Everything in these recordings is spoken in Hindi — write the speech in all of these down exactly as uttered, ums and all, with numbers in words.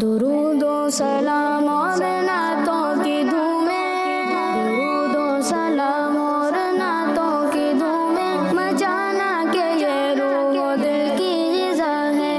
दुरूदो सलाम और नातों की धूमें, दुरूदो सलाम और नातों की धूमें, मचाना के ये रूह दिल की ग़िज़ा है।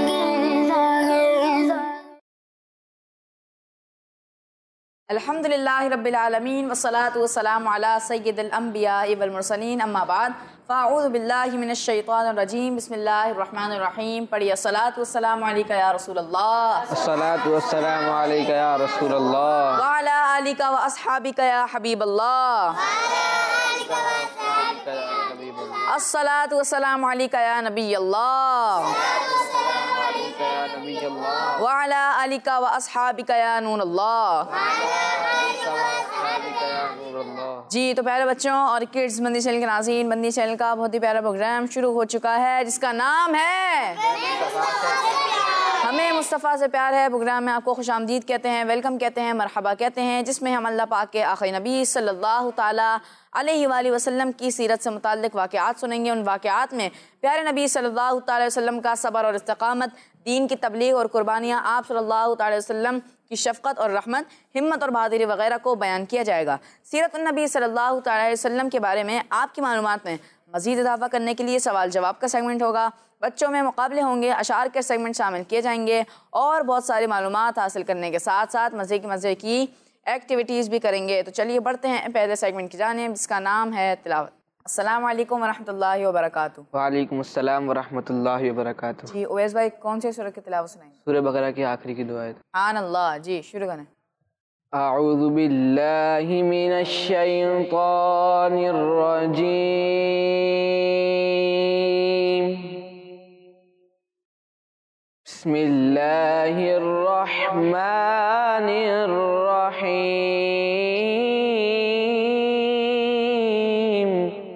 अल्हम्दुलिल्लाहि रब्बिल आलमीन वस्सलातु वस्सलामु अला सय्यिदिल अंबियाइ वल मुरसलीन, अम्मा बाद फ़अऊज़ु बिल्लाहि मिनश शैतानिर रजीम, बिस्मिल्लाहिर रहमानिर रहीम। पढ़िए अस्सलातु वस्सलामु अलैका या रसूलल्लाह, अस्सलातु वस्सलामु अलैका या रसूलल्लाह, व अला आलिका व अस्हाबिका या हबीबल्लाह, अस्सलातु वस्सलामु अलैका या नबियल्लाह, व अला आलिका व अस्हाबिका या नूरल्लाह। जी तो प्यारे बच्चों और किड्स बंदी चैनल के नाज़रीन, बंदी चैनल का बहुत ही प्यारा प्रोग्राम शुरू हो चुका है जिसका नाम है हमें मुस्तफ़ा से प्यार है। प्रोग्राम में आपको खुशामदीद कहते हैं, वेलकम कहते हैं, मरहबा कहते हैं, जिसमें हम अल्लाह पाक के आखिरी नबी सल्लल्लाहु ताला अलैहि वाली वसल्लम की सीरत से मुताल्लिक़ वाक़यात सुनेंगे। उन वाक़यात में प्यारे नबी सल्लल्लाहु ताला अलैहि वसल्लम का सब्र और इस्तिक़ामत, दीन की तबलीग और कुर्बानियाँ, आप सल्लल्लाहु ताला अलैहि वसल्लम की शफ़क़त और रहमत, हिम्मत और बहादुरी वगैरह को बयान किया जाएगा। सीरत नबी सल्लल्लाहु ताला अलैहि वसल्लम के बारे में आपकी मालूमात में मज़ीद इजाफ़ा करने के लिए सवाल जवाब का सेगमेंट होगा, बच्चों में मुकाबले होंगे, अशार के सेगमेंट शामिल किए जाएंगे और बहुत सारी मालूमात हासिल करने के साथ साथ मज़े की मज़े की एक्टिविटीज़ भी करेंगे। तो चलिए बढ़ते हैं पहले सेगमेंट की जानिब जिसका नाम है तिलावत। अस्सलामु अलैकुम वरहमतुल्लाहि वबरकातुहू। वालेकुम अस्सलाम वरहमतुल्लाहि वबरकातुहू। जी उवैस भाई कौन से सूरह की तिलावत सुनाएंगे? सूरह बकरा की आखिरी की दुआ है। सुभान अल्लाह। जी शुरू करें। अऊज़ु बिल्लाहि मिनश शैतानिर रजीम, बिस्मिल्लाहिर रहमानिर रहीम।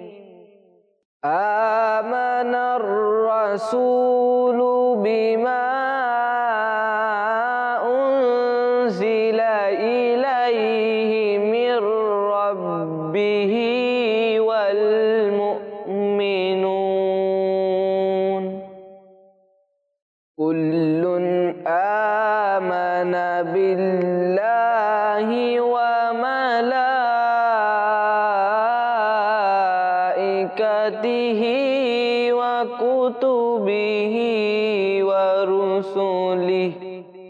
आमनर रसूलु बिमा उन्ज़िला इलैहि मिर रब्बिहि वल मुअ्मिनून कुल्लुन आमना बिल्लाहि व मलाइकतिहि व कुतुबिहि व रुसुलिहि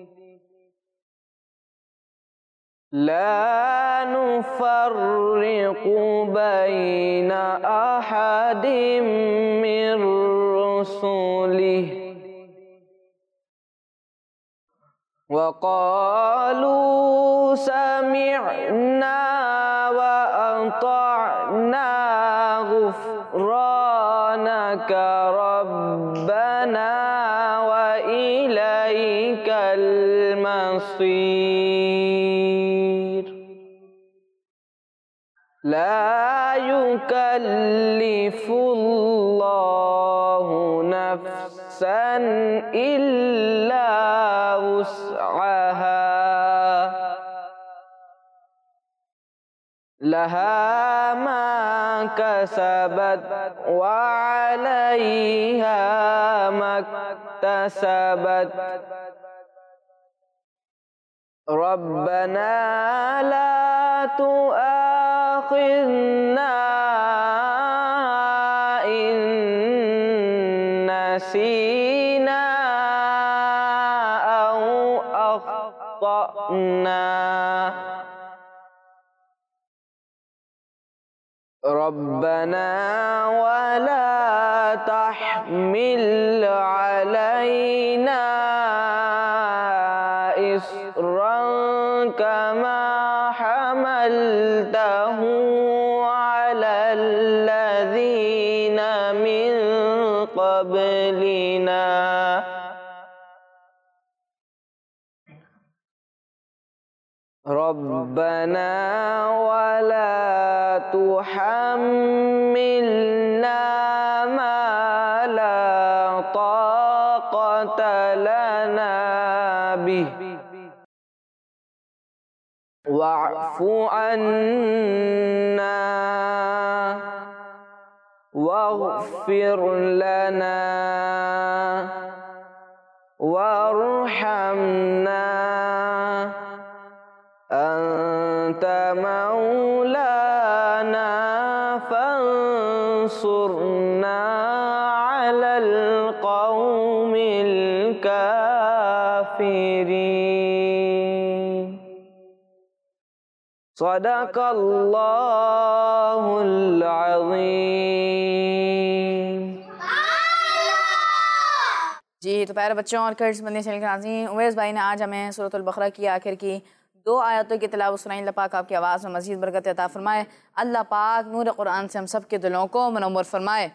ला नुफ़र्रिक़ु बैना अहदिम मिर रुसुलिहि वक़ालू समिअना व अतअना गुफ़्रानक रब्बना व इलैकल मसीर। ला युकल्लिफुल्लाहु नफ्सन इल्ला वुस्अहा लहा मा कसबत व अलैहा मक्तसबत रब्बना ला तुआखिज़ना इन नसीना औ अख़्तअना रब्बना वला तहमिल अलैना इस्रन कमा हमलतहु अलल लज़ीना मिन क़ब्लिना रब्बना वला तुहम्मिलना मा ला ताक़त लना बिहि वअफ़ु अन्ना वग़फ़िर लना वरहमना अंता मौलाना फंसुरना अलल कौमिल काफिरीन। सदक़ल्लाहुल अज़ीम। जी तो प्यारे बच्चों और किड्स बंदी चैनल के नाज़रीन, उवैस भाई ने आज हमें सूरतुल बक़रा की आखिर की दो आयतों की तिलावत सुनाई। अल्लाह पाक आपकी आवाज़ में मज़ीद बरकत अता फरमाए। अल्लाह पाक नूर कुरान से हम सब के दिलों को मुनव्वर फरमाए।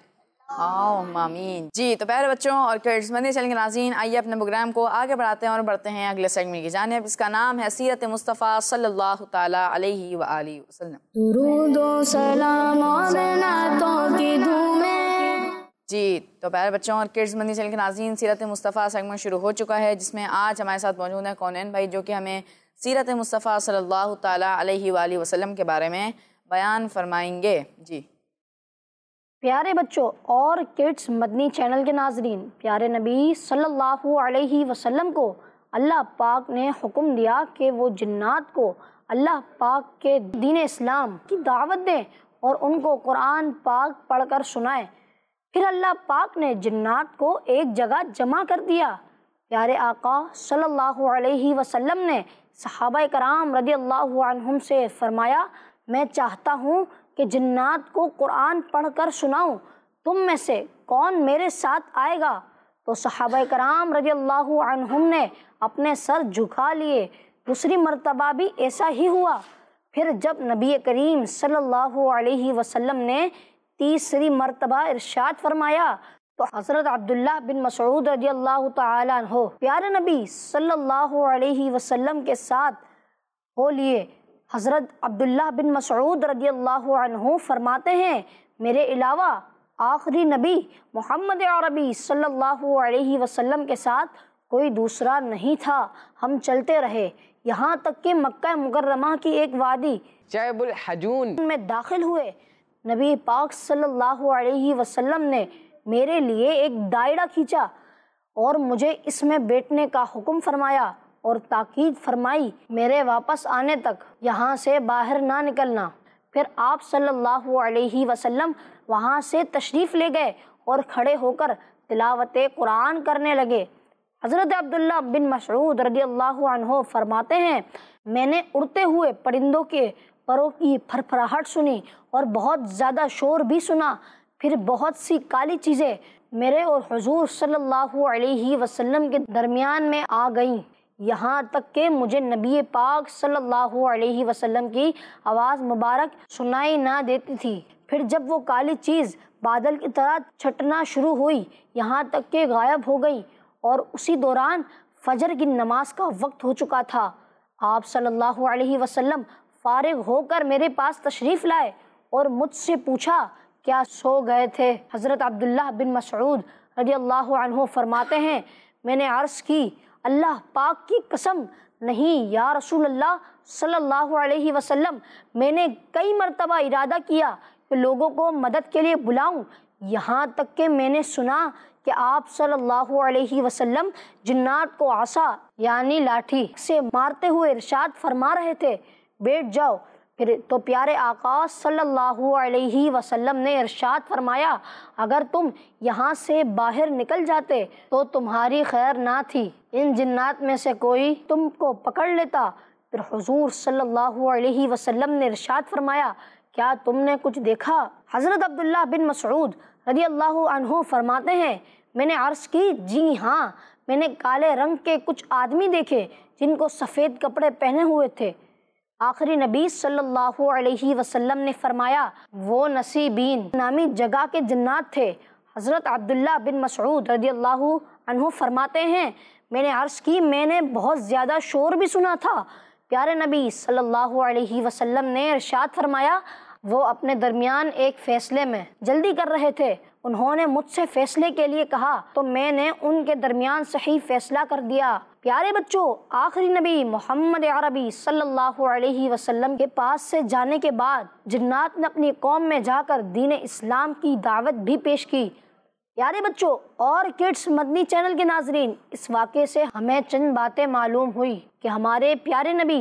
आमीन। जी तो प्यारे बच्चों और किड्स बंदी चैनल के नाज़रीन, आइए अपने प्रोग्राम को आगे बढ़ाते हैं और बढ़ते हैं अगले सेगमेंट की जानिब। इसका नाम है सीरत मुस्तफ़ा सल्लल्लाहु ताला अलैहि व आलिहि वसल्लम। दुरूद व सलाम और नातों की धूमें। जी तो प्यारे बच्चों और किड्स बंदी चैनल के नाज़रीन, सीरत मुस्तफ़ा सेगमेंट शुरू हो चुका है, जिसमें आज हमारे साथ मौजूद हैं कौनैन भाई, जो कि हमें सीरत मुस्तफ़ा सल्लल्लाहु ताला अलैहि व आलिहि वसल्लम के बारे में बयान फरमाएंगे। जी प्यारे बच्चों और किड्स मदनी चैनल के नाजरीन, प्यारे नबी सल्लल्लाहु अलैहि वसल्लम को अल्लाह पाक ने हुक्म दिया कि वो जिन्नात को अल्लाह पाक के दीन इस्लाम की दावत दें और उनको कुरान पाक पढ़कर सुनाएं। फिर अल्लाह पाक ने जिन्नात को एक जगह जमा कर दिया। प्यारे आका सल्लल्लाहु अलैहि वसल्लम ने सहाबा कराम रदियल्लाहु अन्हुम से फरमाया, मैं चाहता हूँ कि जिन्नात को कुरान पढ़कर सुनाऊं, तुम में से कौन मेरे साथ आएगा? तो सहाबा कराम रदियल्लाहु अन्हुम ने अपने सर झुका लिए। दूसरी मर्तबा भी ऐसा ही हुआ। फिर जब नबी करीम सल्लल्लाहु अलैहि वसल्लम ने तीसरी मर्तबा इरशाद फरमाया तो हज़रत अब्दुल्लाह बिन मसऊद रदियल्लाहु ताला अन्हु प्यारे नबी सल्लल्लाहु अलैहि वसल्लम के साथ हो लिए। हज़रत अब्दुल्लाह बिन मसऊद रदियल्लाहु अन्हु फरमाते हैं, मेरे अलावा आखिरी नबी मोहम्मद अरबी सल्लल्लाहु अलैहि वसल्लम के साथ कोई दूसरा नहीं था। हम चलते रहे यहाँ तक कि मक्का मुकर्रमा की एक वादी जबल हजून में दाखिल हुए। नबी पाक सल्लल्लाहु अलैहि वसल्लम ने मेरे लिए एक दायरा खींचा और मुझे इसमें बैठने का हुक्म फरमाया और ताकीद फरमाई, मेरे वापस आने तक यहाँ से बाहर ना निकलना। फिर आप सल्लल्लाहु अलैहि वसल्लम वहाँ से तशरीफ़ ले गए और खड़े होकर तिलावत कुरान करने लगे। हज़रत अब्दुल्लाह बिन मसऊद रदियल्लाहु अन्हु फरमाते हैं, मैंने उड़ते हुए परिंदों के परों की फरफराहट सुनी और बहुत ज़्यादा शोर भी सुना। फिर बहुत सी काली चीज़ें मेरे और हुजूर सल्लल्लाहु अलैहि वसल्लम के दरमियान में आ गईं, यहाँ तक कि मुझे नबी पाक सल्लल्लाहु अलैहि वसल्लम की आवाज़ मुबारक सुनाई ना देती थी। फिर जब वो काली चीज़ बादल की तरह छटना शुरू हुई, यहाँ तक कि गायब हो गई और उसी दौरान फजर की नमाज का वक्त हो चुका था। आप सल्लल्लाहु अलैहि वसल्लम फारिग होकर मेरे पास तशरीफ़ लाए और मुझसे पूछा, क्या सो गए थे? हज़रत अब्दुल्लाह बिन मसऊद रदियल्लाहु अन्हु फरमाते हैं, मैंने अर्ज़ की, अल्लाह पाक की कसम नहीं या रसूल अल्लाह सल्लल्लाहु अलैहि वसल्लम, मैंने कई मरतबा इरादा किया कि लोगों को मदद के लिए बुलाऊं, यहाँ तक कि मैंने सुना कि आप सल्लल्लाहु अलैहि वसल्लम जिन्नात को आसा यानी लाठी से मारते हुए इरशाद फरमा रहे थे, बैठ जाओ। फिर तो प्यारे आका सल्लल्लाहु अलैहि वसल्लम ने इरशाद फरमाया, अगर तुम यहाँ से बाहर निकल जाते तो तुम्हारी खैर ना थी, इन जिन्नात में से कोई तुमको पकड़ लेता। फिर हुजूर सल्लल्लाहु अलैहि वसल्लम ने इरशाद फरमाया, क्या तुमने कुछ देखा? हज़रत अब्दुल्लाह बिन मसऊद रदियल्लाहु अन्हु फरमाते हैं, मैंने अर्ज़ की, जी हाँ, मैंने काले रंग के कुछ आदमी देखे जिनको सफ़ेद कपड़े पहने हुए थे। आखिरी नबी सल्लल्लाहु अलैहि वसल्लम ने फरमाया, वो नसीबीन नामी जगह के जिन्नात थे। हज़रत अब्दुल्लाह बिन मसऊद रदियल्लाहु अन्हु फरमाते हैं, मैंने अर्ज़ की, मैंने बहुत ज़्यादा शोर भी सुना था। प्यारे नबी सल्लल्लाहु अलैहि वसल्लम ने इरशाद फरमाया, वो अपने दरमियान एक फ़ैसले में जल्दी कर रहे थे। उन्होंने मुझसे फ़ैसले के लिए कहा तो मैंने उनके दरमियान सही फ़ैसला कर दिया। प्यारे बच्चों, आखिरी नबी मोहम्मद अरबी सल्लल्लाहु अलैहि वसल्लम के पास से जाने के बाद जिन्नात ने अपनी कौम में जाकर दीन इस्लाम की दावत भी पेश की। प्यारे बच्चों और किड्स मदनी चैनल के नाजरीन, इस वाक़े से हमें चंद बातें मालूम हुई कि हमारे प्यारे नबी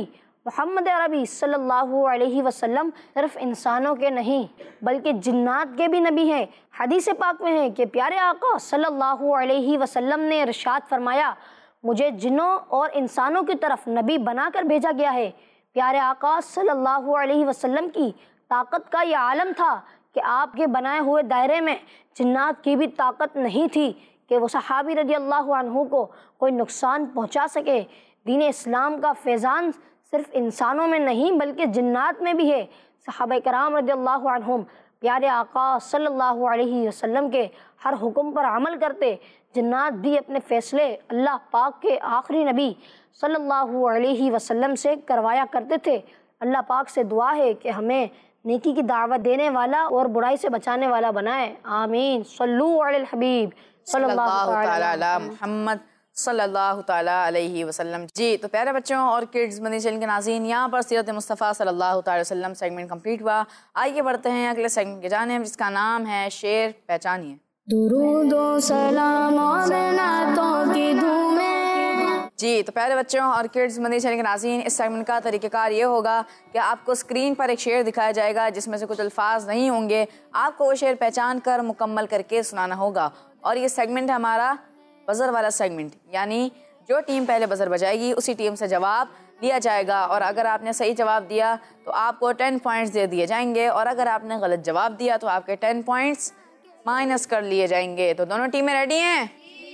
मोहम्मद अरबी सल्लल्लाहु अलैहि वसल्लम सिर्फ इंसानों के नहीं बल्कि जिन्नात के भी नबी हैं। हदीस पाक में है कि प्यारे आका सल्लल्लाहु अलैहि वसल्लम ने इरशाद फरमाया, मुझे जिन्नों और इंसानों की तरफ नबी बनाकर भेजा गया है। प्यारे आका सल्लल्लाहु अलैहि वसल्लम की ताकत का यह आलम था कि आपके बनाए हुए दायरे में जिन्नात की भी ताकत नहीं थी कि वो सहाबी रज़ी अल्लाह अन्हु को कोई नुकसान पहुंचा सके। दीन इस्लाम का फैज़ान सिर्फ इंसानों में नहीं बल्कि जिन्नात में भी है। सहाबा कराम रज़ी अल्लाह अन्हुम प्यारे आका सल्लल्लाहु अलैहि वसल्लम के हर हुक्म पर अमल करते। जिन्नात भी अपने फ़ैसले अल्लाह पाक के आखिरी नबी सल्लल्लाहु अलैहि वसल्लम से करवाया करते थे। अल्लाह पाक से दुआ है कि हमें नेकी की दावत देने वाला और बुराई से बचाने वाला बनाए। आमीन। सल्लू अलल हबीब सल्लल्लाहु तआला अला मुहम्मद सल्लल्लाहु तआला अलैहि वसल्लम। जी तो प्यारे बच्चों और किड्स मदनी चैनल के नाज़रीन, यहाँ पर सीरत मुस्तफ़ा सल्लल्लाहु तआला अलैहि वसल्लम सेगमेंट कंप्लीट हुआ। आइए बढ़ते हैं अगले सेगमेंट की जानिब जिसका नाम है शेर पहचानिए। दुरूद व सलाम और नातों की धूमें। जी तो प्यारे बच्चों और किड्स मदनी चैनल के नाज़रीन, इस सेगमेंट का तरीक़ाकार ये होगा कि आपको स्क्रीन पर एक शेर दिखाया जाएगा जिसमें से कुछ अल्फाज नहीं होंगे। आपको वो शेर पहचान कर मुकम्मल करके सुनाना होगा। और ये सेगमेंट है हमारा बज़र वाला सेगमेंट, यानी जो टीम पहले बज़र बजाएगी उसी टीम से जवाब लिया जाएगा। और अगर आपने सही जवाब दिया तो आपको टेन पॉइंट्स दे दिए जाएंगे, और अगर आपने गलत जवाब दिया तो आपके टेन पॉइंट्स माइनस कर लिए जाएंगे। तो दोनों टीमें रेडी हैं?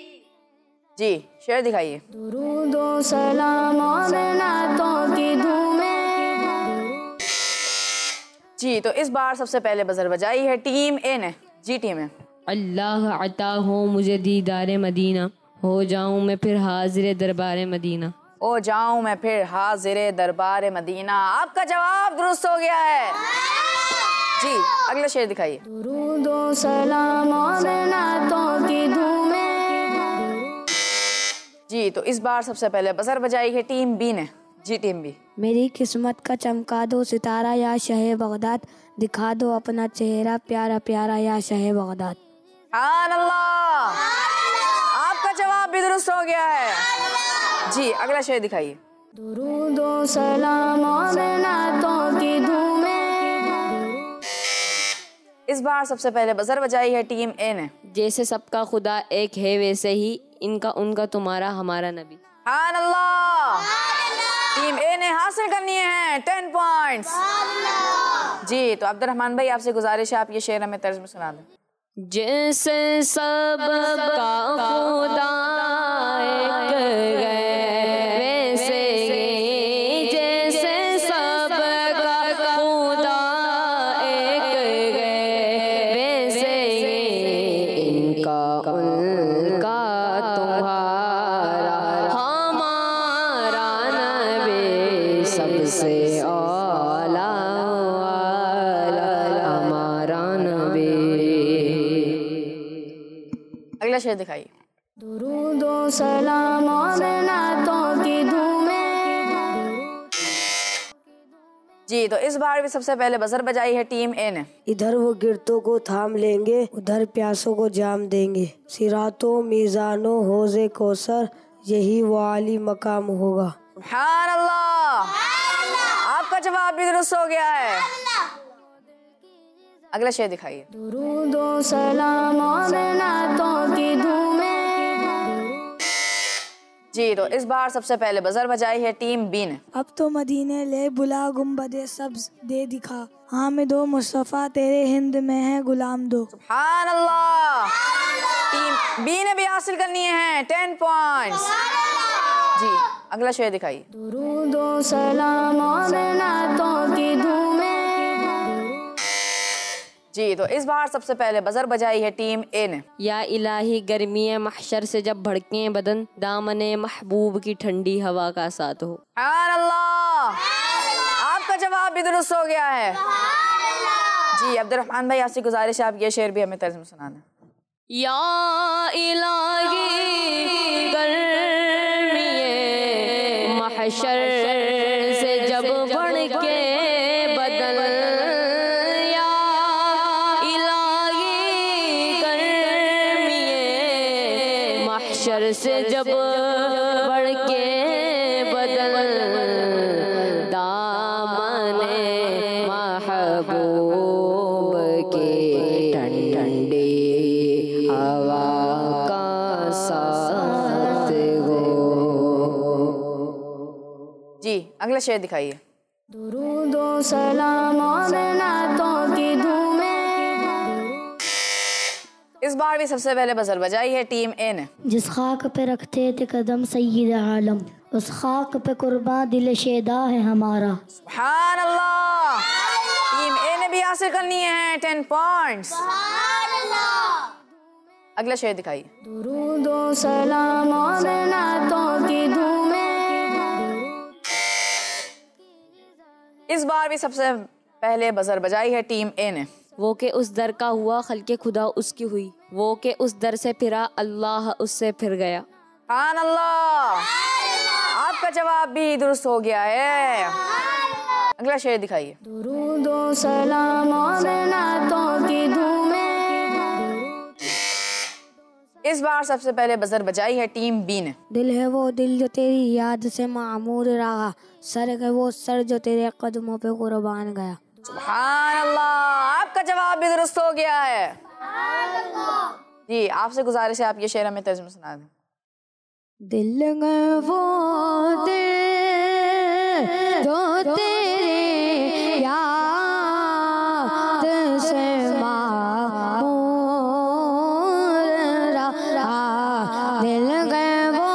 जी शेर दिखाइए। दुरूद व सलाम और नातों की धूमें। जी तो इस बार सबसे पहले बज़र बजाई है टीम ए ने। जी टीम है। अल्लाह अता हो मुझे दीदार मदीना, हो जाऊं मैं फिर हाजिर दरबार मदीना। ओ जाऊं मैं फिर हाजिर दरबार मदीना। आपका जवाब दुरुस्त हो गया है। जी अगला शेर दिखाइए। दुरूद व सलाम और नातों की धूमें। जी तो इस बार सबसे पहले बज़र बजाई है टीम बी ने। जी टीम बी। मेरी किस्मत का चमका दो सितारा या शहे बगदाद, दिखा दो अपना चेहरा प्यारा प्यारा या शहे बगदाद। सुभान अल्लाह, आपका जवाब भी दुरुस्त हो गया है। जी अगला शेर दिखाइए। दुरूद व सलाम और नातों की धूमें। इस बार सबसे पहले बज़र बजाई है टीम ए ने। जैसे सबका खुदा एक है वैसे ही इनका उनका तुम्हारा हमारा नबी। सुभान अल्लाह, टीम ए ने हासिल करनी है टेन पॉइंट्स। जी तो अब्दुर्रहमान भाई आपसे गुजारिश है आप ये शेर हमें तर्ज में सुना दें। जैसे सबका खुदा एक है वैसे ही, जैसे सबका खुदा एक है वैसे ही इनका उनका तुम्हारा हमारा नबी सबसे औला हमारा नबी। अगला शेर दिखाइए। दुरूद व सलाम और नातों की धूमें। जी तो इस बार भी सबसे पहले बज़र बजाई है टीम ए ने। इधर वो गिरतों को थाम लेंगे, उधर प्यासों को जाम देंगे, सिरातों मीज़ानो हौज़े कौसर यही वो आली मकाम होगा। सुभान अल्लाह, आपका जवाब भी दुरुस्त हो गया है। अगला शेर दिखाइए। दुरूद व सलाम और नातों की धूमें। जी तो इस बार सबसे पहले बज़र बजाई है टीम बी ने। अब तो मदीने ले बुला गुम्बदे सब्ज दे दिखा, हामिदो मुस्तफ़ा तेरे हिंद में है गुलाम दो। सुभान अल्लाह, टीम बी ने भी हासिल करनी है टेन पॉइंट्स। जी अगला शेर दिखाइए। दुरूद व सलाम और नातों की धूमें। जी तो इस बार सबसे पहले बज़र बजाई है टीम ए ने। या इलाही गर्मी महशर से जब भड़के बदन, दामने महबूब की ठंडी हवा का साथ हो। सुभान अल्लाह, आपका जवाब भी दुरुस्त हो गया है। जी अब्दुर्रहमान भाई आपसे गुजारिश है आप ये शेर भी हमें तर्ज में सुना दें। या इलाही गर्मी महशर से जब भड़के बदन, या इलाही गर्मी महशर से जब भड़के बदन, जी अगला शेर दिखाइए। दुरूदो सलाम और नातों की धूमें। इस बार भी सबसे पहले बजर बजाई है टीम ए ने। जिस खाक पे रखते थे कदम सय्यद आलम, उस खाक पे कुर्बान दिल शेदा है हमारा। सुभान अल्लाह। टीम ए ने भी हासिल कर लिए हैं टेन पॉइंट्स। अगला शेर दिखाइए। दुरूदो सलाम और नातों की धूमें। इस बार भी सबसे पहले बजर बजाई है टीम ए ने। वो के उस दर का हुआ खल्के खुदा उसकी हुई, वो के उस दर से फिरा अल्लाह उससे फिर गया। सुभान अल्लाह। आपका जवाब भी दुरुस्त हो गया है। अगला शेर दिखाइए। दुरूदो सलाम और नातों की धूमें। इस बार सबसे पहले बजर बजाई है टीम बी ने। दिल है वो दिल जो तेरी याद से मामूर रहा, सर है वो सर जो तेरे कदमों पे कुर्बान गया। सुभान अल्लाह। आपका जवाब भी दुरुस्त हो गया है। जी आपसे गुजारिश है आप ये शेर हमें तर्जुमा सुना दें। दिल है वो दिल जो तेरे याद से मामूर रहा, दिल है वो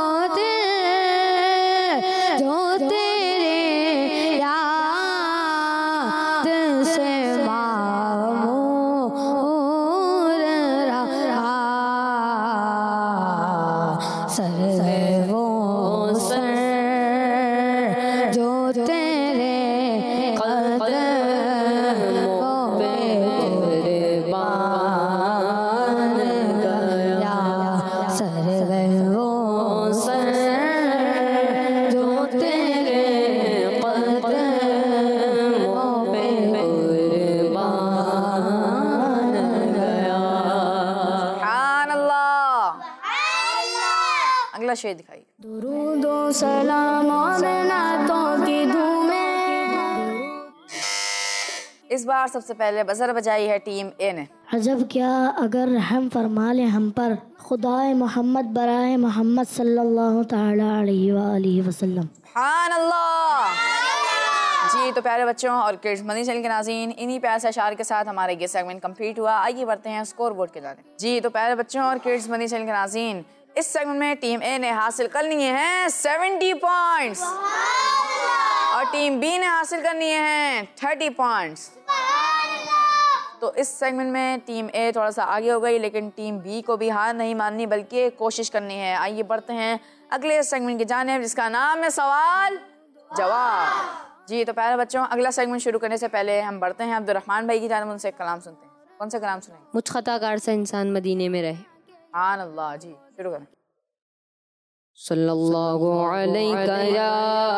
दिल जो तेरे याद से मामूर रहा, सर है वो सर जो तेरे कदमों पे कुर्बान गया, सर है वो सर जो तेरे कदमों पे कुर्बान गया। सुभान अल्लाह। अगला शेर दिखाइए। दुरूदो सलाम और नातों की धूमें। इस बार सबसे पहले बजर बजाई है टीम ए ने। अजब क्या अगर रहम फरमा ले हम पर, खुदाए मोहम्मद बराए मोहम्मद सल्लल्लाहु ताला अलैहि वालैहि वसल्लम। सुभान अल्लाह। जी तो प्यारे बच्चों और किड्स मदनी चैनल के नाज़रीन, इन्हीं प्यार से अशार के साथ हमारा ये सेगमेंट कंप्लीट हुआ। आइए बढ़ते हैं स्कोर बोर्ड के जाने। जी तो प्यारे बच्चों और किड्स मदनी चैनल के नाज़रीन, इस सेगमेंट में टीम ए ने हासिल कर लिए हैं सेवेंटी पॉइंट्स और टीम बी ने हासिल कर लिए हैं थर्टी पॉइंट्स। तो इस सेगमेंट में टीम ए थोड़ा सा आगे हो गई, लेकिन टीम बी को भी हार नहीं माननी बल्कि कोशिश करनी है। आइए बढ़ते हैं अगले सेगमेंट की जानिब जिसका नाम है सवाल जवाब। जी तो प्यारे बच्चों, अगला सेगमेंट शुरू करने से पहले हम बढ़ते हैं अब्दुर्रहमान भाई की जानिब, उनसे एक कलाम सुनते हैं। कौन सा कलाम सुनेंगे? मुझ खताकार से इंसान मदीने में रहे। सुभान अल्लाह। जी शुरू करें। सल्लल्लाहु अलैहि या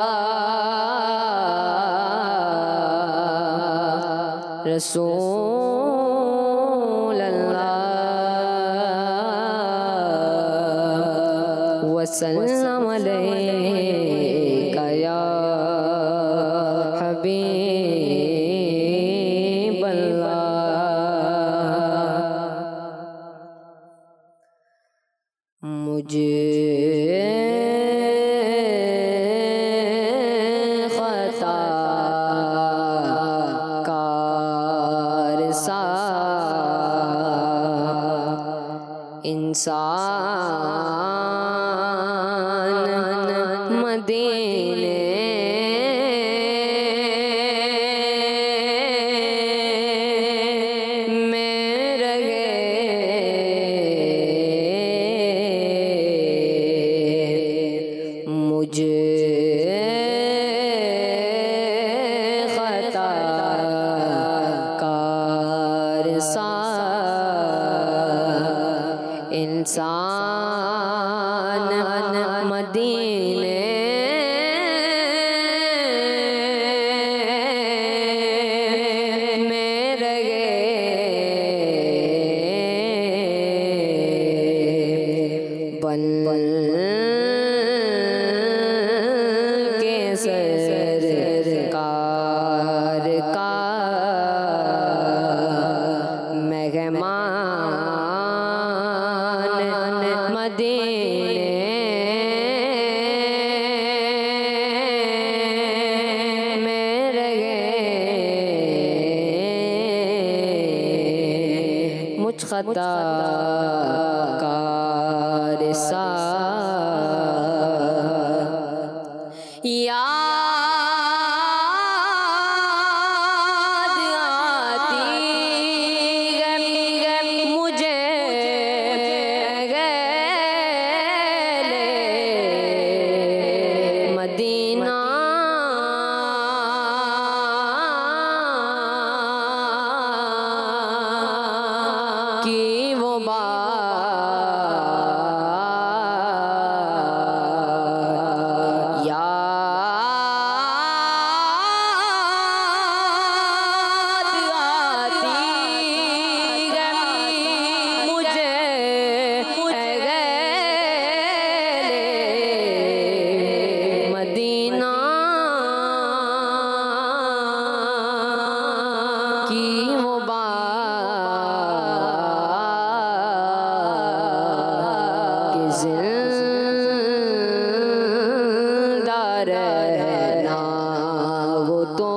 रसूल अल्लाह वसल्लम अलैका या हबीब अल्लाह। मुझे इंसान मदीने में रहे, मुझे खता कार सा इंसान मदीने में रहे, बन के खता कार सा याद आती मुझे गैले मदीना की वो बात याद आती मुझे गैले मदीना की वो बात कि जिंदा रहना वो तो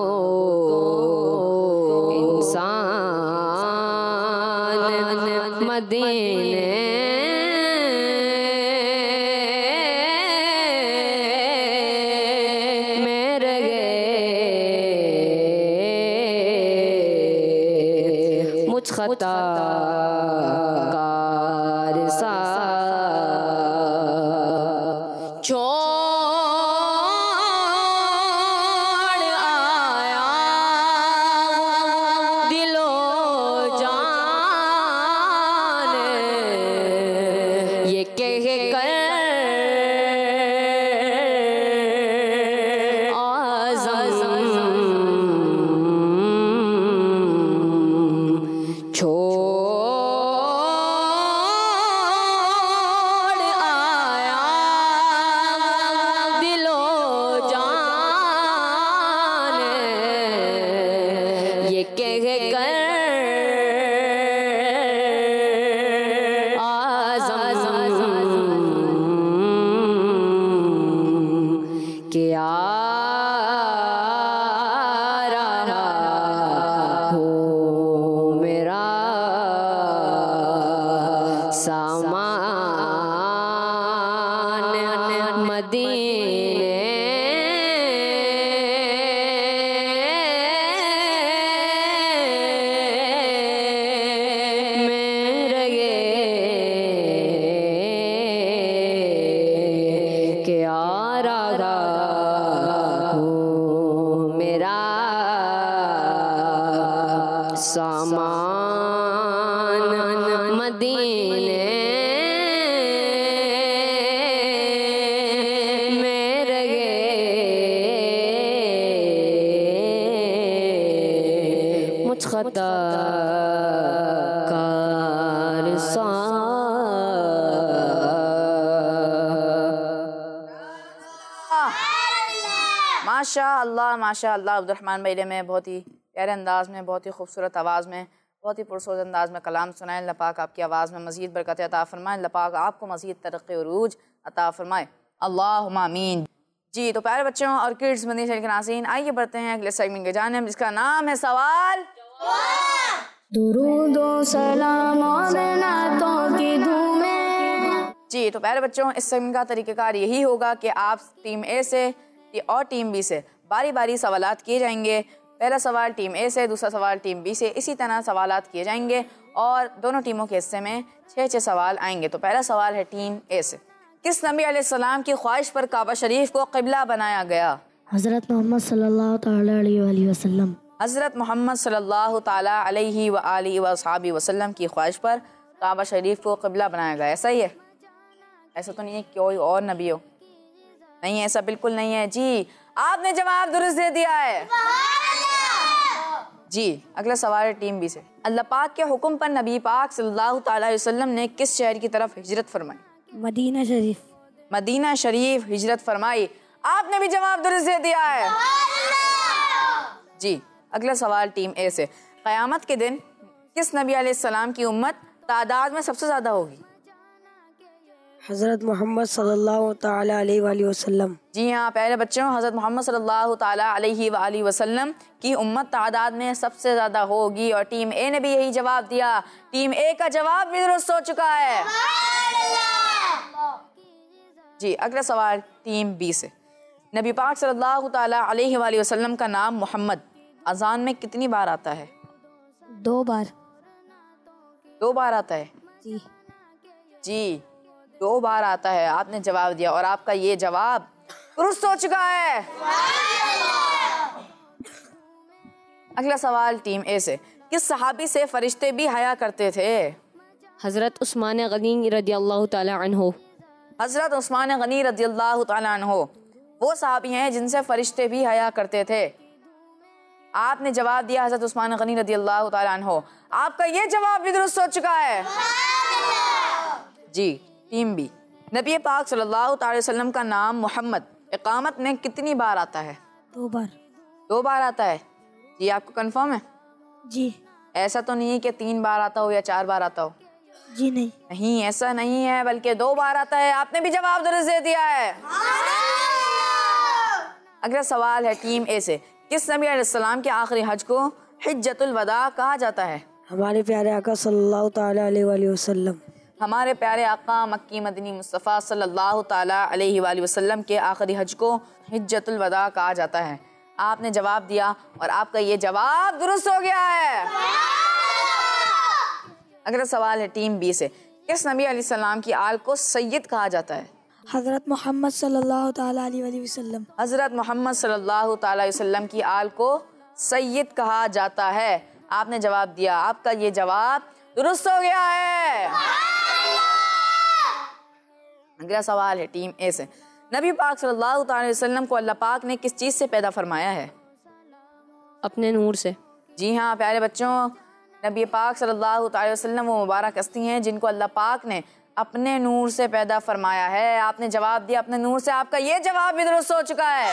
इंसान मदीने में रह गए मुझ खता कार सा छोड़ आया दिलो जान ये कह कर आज़म छोड़ आया दिलो जान ये कह कर आज़म के आ रहा हो मेरा सामान मदीने में रह गए के आ रहा हो मेरा सामान मदीने में रह गए मुझ खता कार सा माशा अल्लाह माशा अल्लाह अब्दुर्रहमान भाई ने में बहुत ही प्यारे अंदाज़ में, बहुत ही खूबसूरत आवाज़ में, बहुत ही पुरसोज अंदाज़ में कलाम सुनाए। अल्लाह पाक आपकी आवाज़ में मज़ीद बरकत अता फ़रमाए। अल्लाह पाक आपको मज़ीद तरक्की और उरूज अता फ़रमाए। अल्लाहुम्मा आमीन। जी तो प्यारे बच्चों और किड्स मदनी चैनल के नाज़रीन, आइए बढ़ते हैं अगले सेगमेंट के जानिब जिसका नाम है सवाल दुरूद व सलाम और नातों की धूमें। जी तो प्यारे बच्चों, इस सेगमेंट का तरीक़ाकार यही होगा कि आप टीम ए से और टीम बी से बारी बारी सवालात किए जाएंगे। पहला सवाल टीम ए से, दूसरा सवाल टीम बी से, इसी तरह सवालात किए जाएंगे और दोनों टीमों के हिस्से में छः छः सवाल आएंगे। तो पहला सवाल है टीम ए से, किस नबी अलैहिस्सलाम की ख्वाहिश पर काबा शरीफ को क़िबला बनाया गया? हज़रत मोहम्मद सल्लल्लाहु ताला अलैहि वसल्लम। हज़रत मोहम्मद सल्लल्लाहु ताला अलैहि व आलिहि व अस्हाबी वसल्लम की ख्वाहिश पर काबा शरीफ को क़िबला बनाया गया। ऐसा ही है? ऐसा तो नहीं है कोई और नबी हो? नहीं, ऐसा बिल्कुल नहीं है। जी आपने जवाब दुरुस्त दे दिया है। जी अगला सवाल है टीम बी से, अल्लाह पाक के हुक्म पर नबी पाक सल्लल्लाहु ताला अलैहि वसल्लम ने किस शहर की तरफ हिजरत फरमाई? मदीना शरीफ। मदीना शरीफ हिजरत फरमाई। आपने भी जवाब दुरुस्त दे दिया है। जी अगला सवाल टीम ए से, क़यामत के दिन किस नबी अलैहिस्सलाम की उम्मत तादाद में सबसे ज़्यादा होगी? हज़रत मोहम्मद सल्लल्लाहु ताला अलैहि वसल्लम। जी हाँ प्यारे बच्चों, हज़रत मोहम्मद सल्लल्लाहु ताला अलैहि वसल्लम की उम्मत तादाद में सबसे ज़्यादा होगी। और टीम ए ने भी यही जवाब दिया। टीम ए का जवाब भी दुरुस्त हो चुका है। जी अगला सवाल टीम बी से। नबी पाक सल्लल्लाहु ताला अलैहि वसल्लम का नाम मोहम्मद अजान में कितनी बार आता है? दो बार। दो बार आता है जी जी दो बार आता है, आपने जवाब दिया और आपका ये जवाब दुरुस्त हो चुका है। अगला सवाल टीम ए से। किस सहाबी से फरिश्ते भी हया करते थे? हज़रत उस्मान गनी रदियल्लाहु ताला अन्हु। हज़रत उस्मान गनी रदियल्लाहु ताला अन्हु वो सहाबी हैं जिनसे फरिश्ते भी हया करते थे। आपने जवाब दिया हज़रत उस्मान गनी रदियल्लाहु ताला अन्हु। आपका ये जवाब भी दुरुस्त हो चुका है। जी टीम बी। नबी पाक सल्लल्लाहु अलैहि वसल्लम का नाम मोहम्मद इकामत में कितनी बार आता है? दो बार। दो बार आता है। जी आपको कंफर्म है? जी ऐसा तो नहीं है कि तीन बार आता हो या चार बार आता हो? जी नहीं। नहीं ऐसा नहीं है, बल्कि दो बार आता है। आपने भी जवाब दुरुस्त दे दिया है। अगला सवाल है टीम ए से। किस नबी अलैहिस्सलाम के आखिरी हज को हिज्जतुल वदा कहा जाता है? हमारे प्यारे आका सल्लल्लाहु ताला अलैहि वसल्लम। हमारे प्यारे आका मक्की मदनी मुस्तफ़ा सल्लल्लाहु ताला अलैहि वसल्लम के आखिरी हज को हिज्जतुल वदा कहा जाता है। आपने जवाब दिया और आपका ये जवाब दुरुस्त हो गया है। अगला सवाल है टीम बी से। किस नबी अलैहिस्सलाम की आल को सैयद कहा जाता है? हज़रत मोहम्मद सल्लल्लाहु ताला अलैहि वसल्लम। हज़रत मोहम्मद सल्लल्लाहु ताला अलैहि वसल्लम की आल को सैयद कहा जाता है। आपने जवाब दिया, आपका ये जवाब दुरुस्त हो गया है। अगला सवाल है टीम ए से। नबी पाक सल्लल्लाहु अलैहि वसल्लम को अल्लाह पाक ने किस चीज़ से पैदा फरमाया है? अपने नूर से। जी हाँ प्यारे बच्चों, नबी पाक सल्लल्लाहु अलैहि वसल्लम वो मुबारक हस्ती हैं जिनको अल्लाह पाक ने अपने नूर से पैदा फरमाया है। आपने जवाब दिया अपने नूर से। आपका ये जवाब भी दुरुस्त हो चुका है।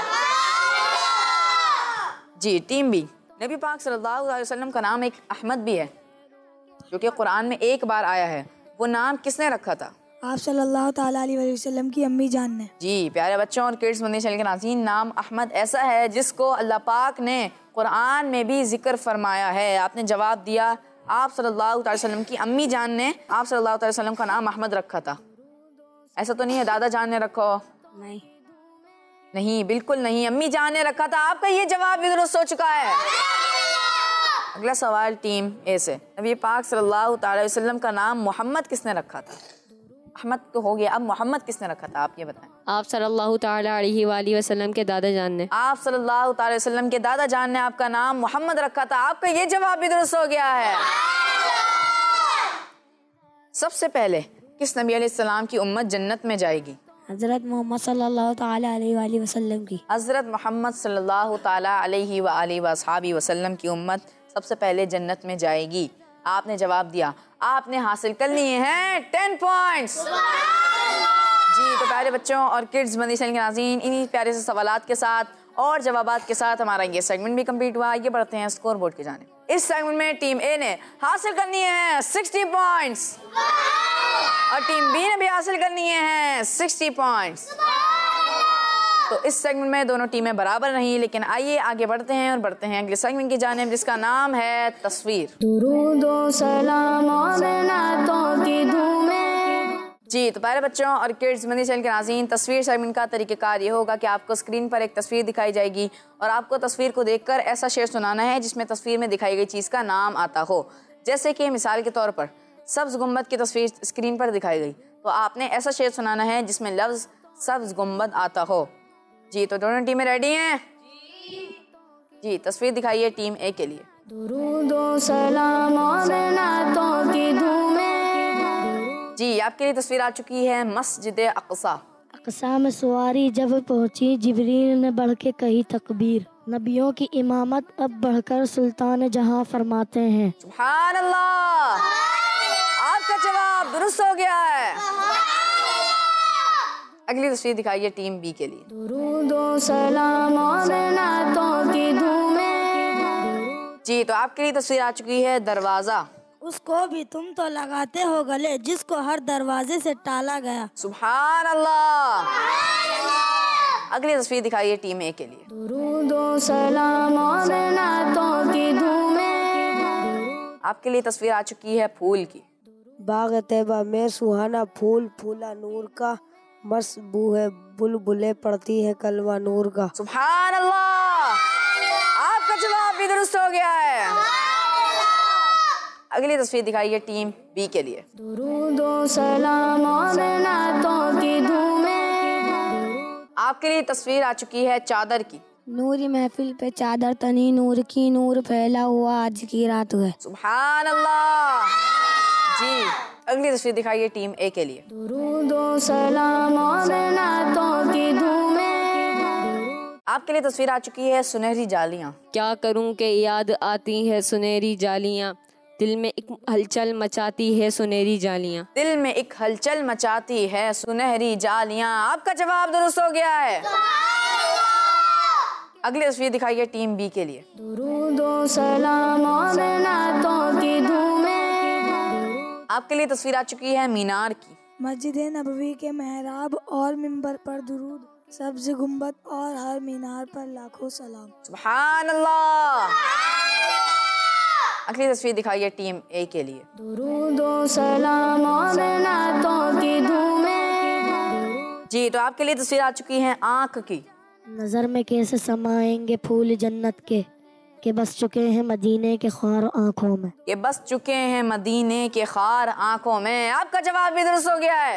जी टीम बी। नबी पाक सल्लल्लाहु अलैहि वसल्लम का नाम एक अहमद भी है जो कि कुरान में एक बार आया है। वो नाम किसने रखा था? आप सल्लल्लाहु ताला अलैहि वसल्लम की अम्मी जान ने। जी प्यारे बच्चों और किड्स मंदिर चैनल के नाज़रीन, नाम अहमद ऐसा है जिसको अल्लाह पाक ने कुरान में भी जिक्र फरमाया है। आपने जवाब दिया, आप सल्लल्लाहु अलैहि वसल्लम की अम्मी जान ने आप सल्लल्लाहु अलैहि वसल्लम का नाम अहमद रखा था। ऐसा तो नहीं है दादा जान ने रखा हो? नहीं नहीं बिल्कुल नहीं, अम्मी जान ने रखा था। आपका ये जवाब भी दुरुस्त हो चुका है। अगला सवाल टीम ए से। नबी पाक सल्लल्लाहु अलैहि वसल्लम का नाम मोहम्मद किसने रखा था? अहमद तो हो गया, अब मोहम्मद किसने रखा था आप ये बताएं। आप सल्लल्लाहु ताला अलैहि वसल्लम के दादा जान ने। आप सल्लल्लाहु अलैहि वसल्लम के दादा जान ने आपका नाम मोहम्मद रखा था। आपका ये जवाब भी दुरुस्त हो गया है। सबसे पहले किस नबी अलैहिस्सलाम की उम्मत जन्नत में जाएगी? हज़रत मोहम्मद सल्लल्लाहु ताला अलैहि वसल्लम की। हज़रत मोहम्मद सल्लल्लाहु ताला अलैहि व आलिहि वसहाबी वसल्लम की उम्मत सबसे पहले जन्नत में जाएगी। आपने जवाब दिया, आपने हासिल कर लिए हैं टेन पॉइंट्स। जी तो प्यारे बच्चों और किड्स मंदिर चैनल के नाज़रीन, इन्हीं प्यारे से सवालात के साथ और जवाबात के साथ हमारा ये सेगमेंट भी कंप्लीट हुआ। आइए बढ़ते हैं स्कोर बोर्ड की जानिब। इस सेगमेंट में टीम ए ने हासिल करनी है सिक्सटी पॉइंट्स और टीम बी ने भी हासिल करनी है सिक्सटी पॉइंट्स। तो इस सेगमेंट में दोनों टीमें बराबर रही, लेकिन आइए आगे बढ़ते हैं और बढ़ते हैं अगले सेगमेंट की जानिब जिसका नाम है तस्वीर। दुरूदो सलाम और नातों की धूमें। जी तो प्यारे बच्चों और किड्स मंदिर चैनल के नाज़रीन, तस्वीर सेगमेंट का तरीक़ेकार ये होगा कि आपको स्क्रीन पर एक तस्वीर दिखाई जाएगी और आपको तस्वीर को देखकर ऐसा शेर सुनाना है जिसमें तस्वीर में दिखाई गई चीज़ का नाम आता हो। जैसे कि मिसाल के तौर पर सब्ज़ गुंबद की तस्वीर स्क्रीन पर दिखाई गई, तो आपने ऐसा शेर सुनाना है जिसमें लफ्ज़ सब्ज़ गुंबद आता हो। जी तो दोनों टीमें रेडी हैं? जी तस्वीर दिखाइए टीम ए के लिए। दुरूदो सलाम और नातों की धूमें। जी आपके लिए तस्वीर आ चुकी है मस्जिद अक़सा। अक़सा में सवारी जब पहुंची, जिब्रील ने बढ़ के कही तकबीर। नबियों की इमामत अब बढ़कर सुल्तान जहां फरमाते हैं। सुभान अल्लाह, आपका जवाब दुरुस्त हो गया है। अगली तस्वीर दिखाइए टीम बी के लिए। दुरूदो सलाम और नातों की धूमें। जी तो आपके लिए तस्वीर आ चुकी है दरवाज़ा उसको भी तुम तो लगाते हो गले जिसको हर दरवाजे से टाला गया। सुभान अल्लाह। अगली तस्वीर दिखाइए टीम ए के लिए। दुरूदो सलाम और नातों की धूमें। आपके लिए तस्वीर आ चुकी है फूल की। बाग तैबा में सुहाना फूल फूला नूर का, मस्त बू है बुलबुलें पड़ती है कलवा नूर का। सुभान अल्लाह। आपका जवाब भी दुरुस्त हो गया है। अगली तस्वीर दिखाइए टीम बी के लिए। दुरूदो सलाम और नातों की धूमें। आपके लिए तस्वीर आ चुकी है चादर की। नूरी महफिल पे चादर तनी नूर की, नूर फैला हुआ आज की रात है। सुभान अल्लाह जी। अगली तस्वीर दिखाइए टीम ए के लिए। दुरूदो सलाम और नातों की धूमें। आपके लिए तस्वीर आ चुकी है सुनहरी जालियां। क्या करूं के याद आती है सुनहरी जालियां, दिल में एक हलचल मचाती है सुनहरी जालियां। दिल में एक हलचल मचाती है सुनहरी जालियां। आपका जवाब दुरुस्त हो गया है। अगली तस्वीर दिखाइए टीम बी के लिए। दुरूदो सलाम और नातों की धूमें। आपके लिए तस्वीर आ चुकी है मीनार की। मस्जिद नबवी के मेहराब और मिंबर पर दुरूद, सब्ज गुम्बद और हर मीनार पर लाखों सलाम। सुभान अल्लाह। अगली तस्वीर दिखाइए टीम ए के लिए। दुरूदो सलाम और नातों की धूमें। जी तो आपके लिए तस्वीर आ चुकी है आंख की। नजर में कैसे समाएंगे फूल जन्नत के, के बस चुके हैं मदीने के ख्वार आंखों में। ये बस चुके हैं मदीने के ख्वार आंखों में। आपका जवाब भी दुरुस्त हो गया है।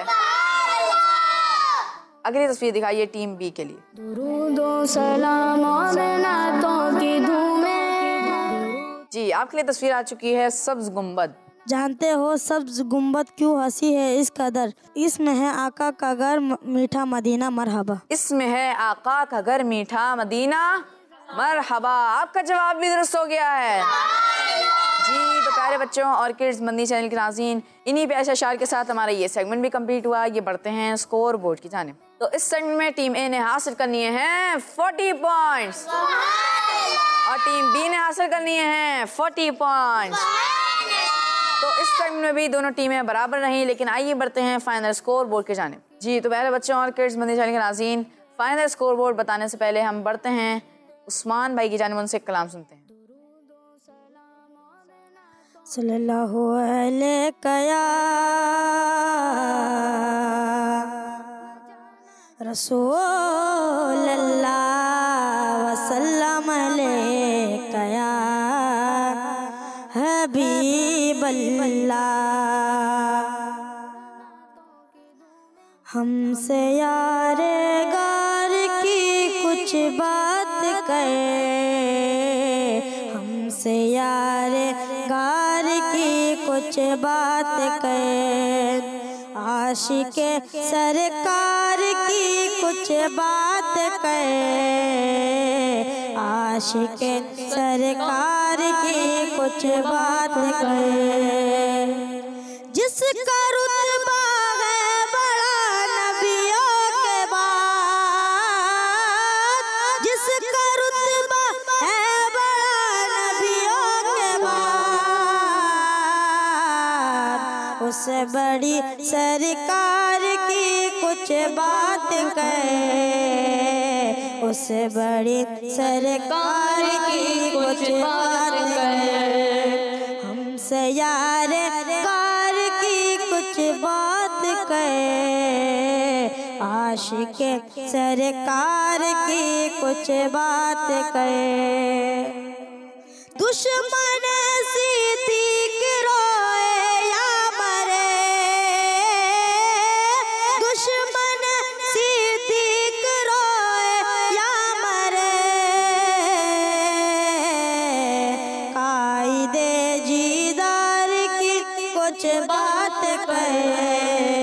अगली तस्वीर दिखाइए टीम बी के लिए। दुरूदो सलाम और नातों की धूमें। जी आपके लिए तस्वीर आ चुकी है सब्ज गुम्बद। जानते हो सब्ज गुम्बद क्यों हंसी है इस कदर, इसमें है आका का घर मीठा मदीना मरहबा। इसमें है आका का घर मीठा मदीना मरहबा। आपका जवाब भी दुरुस्त हो गया है। जी तो प्यारे बच्चों और किड्स मंदी चैनल के नाज़रीन, इन्हीं प्यारे अशार के साथ हमारा ये सेगमेंट भी कंप्लीट हुआ। ये बढ़ते हैं स्कोर बोर्ड की जानिब। तो इस सेगमेंट में टीम ए ने हासिल करनी है चालीस पॉइंट्स और टीम बी ने हासिल करनी है चालीस पॉइंट्स। तो इस सेगमेंट में भी दोनों टीमें बराबर रहीं, लेकिन आइए बढ़ते हैं फाइनल स्कोर बोर्ड के जानिब। जी तो प्यारे बच्चों और किड्स मंदी चैनल के नाज़रीन, फाइनल स्कोर बोर्ड बताने से पहले हम बढ़ते हैं उस्मान भाई की जानिब, उनसे एक कलाम सुनते हैं। सल्लल्लाहु अलैहि रसूल अल्लाह वसल्लम अलैका हबीब अल्लाह। हमसे यारे गार की कुछ बात कहे, हमसे यारे गार की कुछ बात कहे, आशिके सरकार की कुछ बात कहे, आशिके सरकार की कुछ बात कहे। जिसका रुतबा है बड़ा नबियों के बाद, जिसका रुतबा है बड़ा नबियों के बाद, उससे बड़ी सरकार की कुछ बात कहे, उससे बड़ी सरकार की कुछ बात कहे। हमसे यार कार की कुछ बात कहे, आशिके सरकार की कुछ बात कहे। दुश्मन सिद्दीक रोए या मरे, दुश्मन सिद्दीक रोए या मरे, कायदे जीदार की कुछ बात कहे,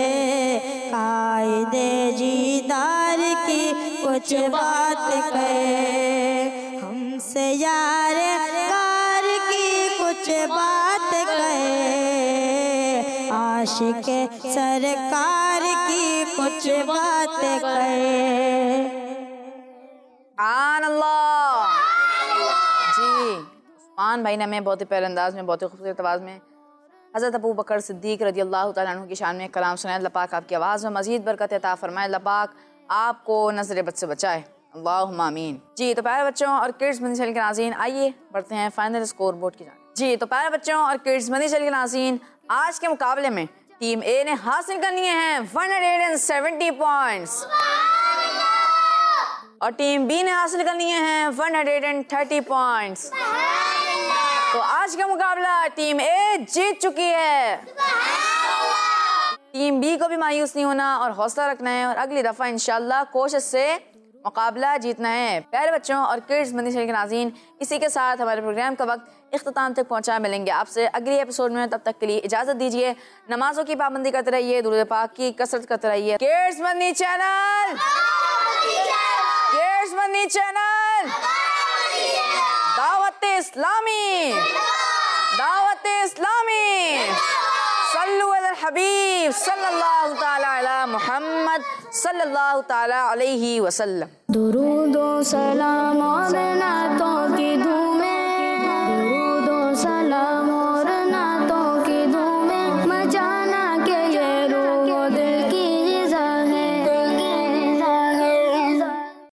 कायदे जीदार की कुछ बात कहे। हमसे यार कार की कुछ बात कहे, आशिके सरकार की कुछ बात कहे। सुभान अल्लाह। जी उस्मान भाई ने हमें बहुत ही प्यारे अंदाज में, बहुत ही खूबसूरत आवाज़ में हज़रत अबू बकर सिद्दीक़ रज़ी अल्लाह तआला अन्हु की शान में कलाम सुनाए। अल्लाह पाक आपकी आवाज़ में मज़ीद बरकत अता फरमाए। अल्लाह पाक आपको नज़र बद से बचाए, अल्लाहुम्मा आमीन। जी तो प्यारे बच्चों और किड्स मदनी चैनल के नाज़रीन, आइए बढ़ते हैं फाइनल स्कोर बोर्ड की जानिब। जी तो प्यारे बच्चों और किड्स मदनी चैनल के नाज़रीन, आज के मुकाबले में टीम ए ने हासिल करनी है एक सौ सत्तर पॉइंट्स और टीम बी ने हासिल करनी है एक सौ तीस पॉइंट्स। तो आज का मुकाबला टीम ए जीत चुकी है। टीम बी को भी मायूस नहीं होना और हौसला रखना है और अगली दफ़ा इंशाल्लाह कोशिश से मुकाबला जीतना है। प्यारे बच्चों और किड्स मदनी चैनल के नाज़रीन, इसी के साथ हमारे प्रोग्राम का वक्त इख्तिताम तक पहुंचा। मिलेंगे आपसे अगले एपिसोड में, तब तक के लिए इजाज़त दीजिए। नमाजों की पाबंदी करते रहिए, दुरूद पाक की कसरत करते रहिए। Kids Madani channel, kids Madani channel, Dawat Islami, Dawat Islami, सल्लु अलल हबीब सल्लल्लाहु ताला अला मुहम्मद सल्लल्लाहु ताला अलैहि वसल्लम। दुरूदो सलाम और नातों की धूमें, दुरूदो सलाम